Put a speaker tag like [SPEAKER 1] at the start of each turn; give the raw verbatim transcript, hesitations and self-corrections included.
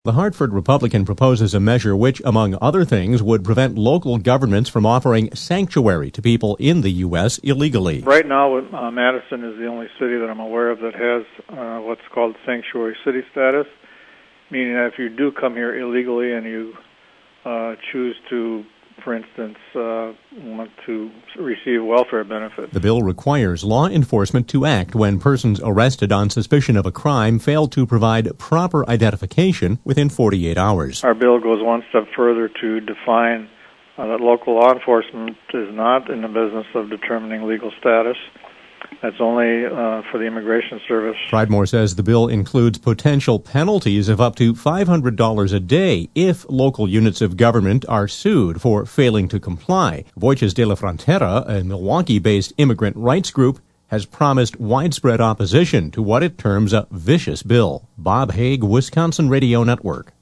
[SPEAKER 1] The Hartford Republican proposes a measure which, among other things, would prevent local governments from offering sanctuary to people in the U S illegally.
[SPEAKER 2] Right now, uh, Madison is the only city that I'm aware of that has uh, what's called sanctuary city status, meaning that if you do come here illegally and you uh, choose to, for instance, uh, want to receive welfare benefits.
[SPEAKER 1] The bill requires law enforcement to act when persons arrested on suspicion of a crime fail to provide proper identification within forty-eight hours.
[SPEAKER 2] Our bill goes one step further to define uh, that local law enforcement is not in the business of determining legal status. That's only uh, for the Immigration Service.
[SPEAKER 1] Pridemore says the bill includes potential penalties of up to five hundred dollars a day if local units of government are sued for failing to comply. Voices de la Frontera, a Milwaukee-based immigrant rights group, has promised widespread opposition to what it terms a vicious bill. Bob Haig, Wisconsin Radio Network.